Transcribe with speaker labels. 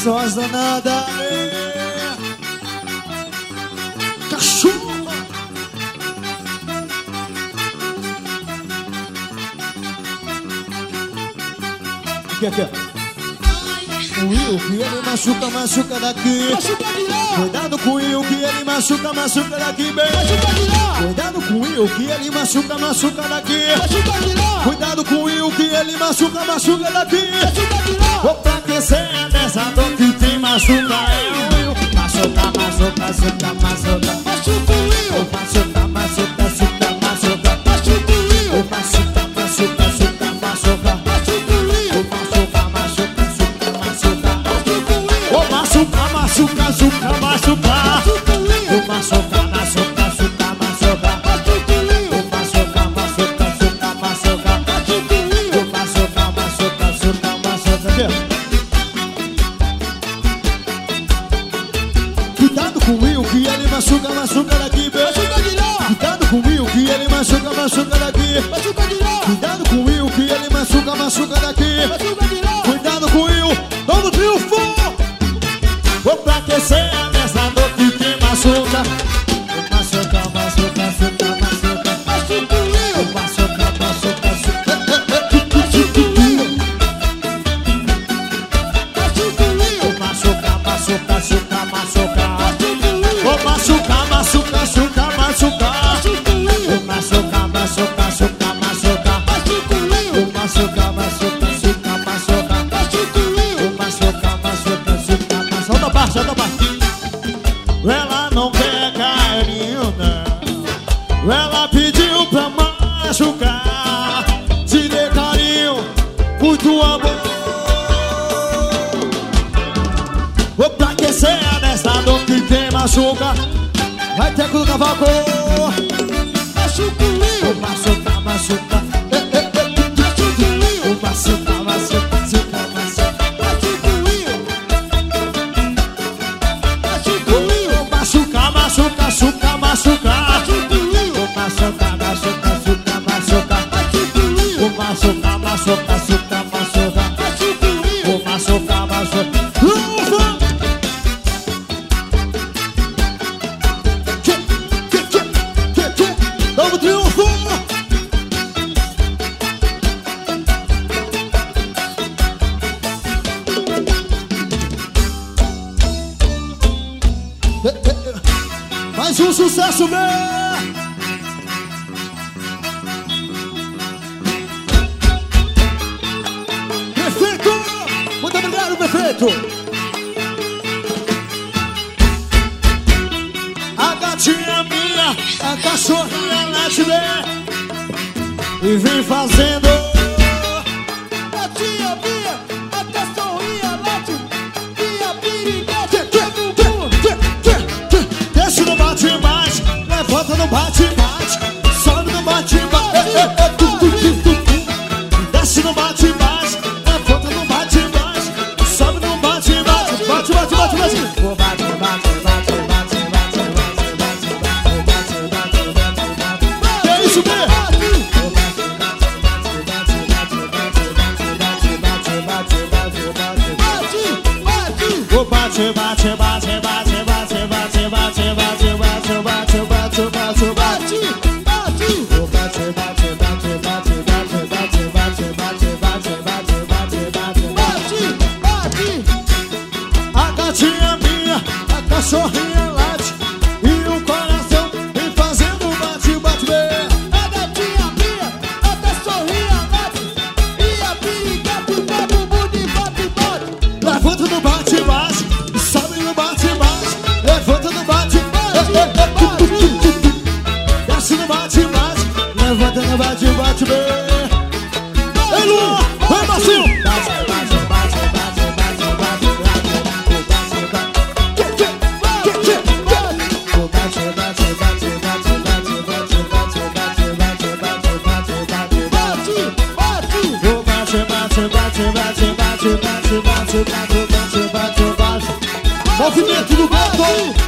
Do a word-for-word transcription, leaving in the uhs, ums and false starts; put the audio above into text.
Speaker 1: gostosa danada. Cachorro. Aqui, aqui, ó. O Will que ele machuca, machuca daqui.
Speaker 2: Machuca de lá.
Speaker 1: Cuidado com o Will que ele machuca, machuca daqui, bem.
Speaker 2: Machuca de lá.
Speaker 1: Cuidado com o Will que ele machuca, machuca daqui.
Speaker 2: Machuca de lá.
Speaker 1: Cuidado com o Will que ele machuca, machuca daqui.
Speaker 2: Machuca de lá.
Speaker 1: Vou pra aquecer dessa dor que tem machuca. É o Will. Machuca, machuca, machuca, machuca.
Speaker 2: Machuca o Will.
Speaker 1: Machuca, machuca, machuca, machuca.
Speaker 2: Machuca o Will.
Speaker 1: Machuca, machuca, machuca, machuca.
Speaker 2: Machuca o Will.
Speaker 1: Machuca, machuca, machuca, machuca.
Speaker 2: Machuca o Will.
Speaker 1: Ô machuca, machuca, machuca, machuca.
Speaker 2: Machuca o Will.
Speaker 1: Ô machuca, machuca, machuca, machuca.
Speaker 2: Machuca o Will.
Speaker 1: Ô machuca, machuca, machuca, machuca.
Speaker 2: Machuca o Will.
Speaker 1: Ô machuca, machuca, machuca, machuca. Cuidado com o Will que ele machuca, machuca daqui, bem.
Speaker 2: Machuca de lá.
Speaker 1: Cuidado com o Will que ele machuca, machuca daqui.
Speaker 2: Machuca de lá.
Speaker 1: Cuidado com o Will que ele machuca, machuca daqui.
Speaker 2: Machuca de lá.
Speaker 1: Cuidado com o Will, vamos triunfo! Vou pra aquecer nessa dor que te machuca. Machuca, machuca, machuca, machuca.
Speaker 2: Machuca o Will.
Speaker 1: Machuca, machuca, machuca.
Speaker 2: Machuca o Will. Machuca o Will.
Speaker 1: Machuca, machuca, machuca, machuca.
Speaker 2: Machuca o Will.
Speaker 1: Vou machucar, machuca, machuca, machuca.
Speaker 2: Machuca o Will.
Speaker 1: Machuca, machuca, machuca, machuca.
Speaker 2: Machuca o Will.
Speaker 1: Machuca, machuca, machuca, machuca.
Speaker 2: Machuca o Will.
Speaker 1: Machuca, machuca, machuca, machuca. Outra parte, outra parte. Ela não quer carinho, não. Ela pediu pra machucar. Te dê carinho, muito amor. Vou pra aquecer nessa dor que tem machuca. Vai ter com o cavaco.
Speaker 2: Machuca o Will.
Speaker 1: Machuca, machuca.
Speaker 2: Machuca o Will.
Speaker 1: Machuca, machuca, machuca, machuca.
Speaker 2: Machuca o Will. Machuca o Will.
Speaker 1: Machuca, machuca, machuca, machuca.
Speaker 2: Machuca o Will.
Speaker 1: Machuca, machuca, machuca, machuca.
Speaker 2: Machuca o Will.
Speaker 1: Machuca, machuca, machuca, machuca.
Speaker 2: Machuca o Will.
Speaker 1: Machuca, machuca. Ufa! Que, que, que, que, que. Vamos triunfo! Mais um sucesso, meu! Prefeito! Muito obrigado, prefeito! A gatinha minha, a cachorrinha lá te vê e vem fazendo.
Speaker 2: Gatinha minha, a cachorrinha late e a piriguete
Speaker 1: Que,
Speaker 2: é
Speaker 1: que,
Speaker 2: bumbum.
Speaker 1: que, que, que. Desce no bate-bate, levanta no bate-bate, sobe no bate-bate. É, é, é, tu, tu, tu, tu, tu. Desce no bate-bate, levanta no bate-bate, sobe no bate-bate, bate, bate, bate, bate. Vou bate, bate, bate, bate, bate, bate, bate, bate, bate, bate, bate. Que é isso, Bê? Vou bate, bate, bate, bate, bate, bate, bate, bate, bate, bate, bate.
Speaker 2: Bate, bate.
Speaker 1: O bate, bate, bate, bate, bate, bate, bate, bate, bate, bate, bate, bate, bate.
Speaker 2: Bate, bate.
Speaker 1: O bate, bate, bate, bate, bate, bate, bate, bate, bate, bate, bate, bate,
Speaker 2: Bate, bate.
Speaker 1: A gatinha minha, a cachorrinha late e o coração vem fazendo bate, bate, bate.
Speaker 2: A gatinha minha, a cachorrinha late e a piriguete é bumbum de bate, bate.
Speaker 1: Levanta no bate, bate, sobe no bate, bate, levanta no bate,
Speaker 2: Bate, bate.
Speaker 1: desce no bate, bate, levanta no bate, bate, bate. Ei, Luan, vai, Marcinho! Bate, bate, bate, bate, bate, bate, bate, bate, bate. Que, que, que, que, que. O bate, bate, bate, bate, bate, bate, bate, bate, bate, bate, bate, bate, bate.
Speaker 2: Bate, bate.
Speaker 1: O bate, bate, bate, bate, bate, bate, bate, bate, bate, bate, bate. Movimento do gato!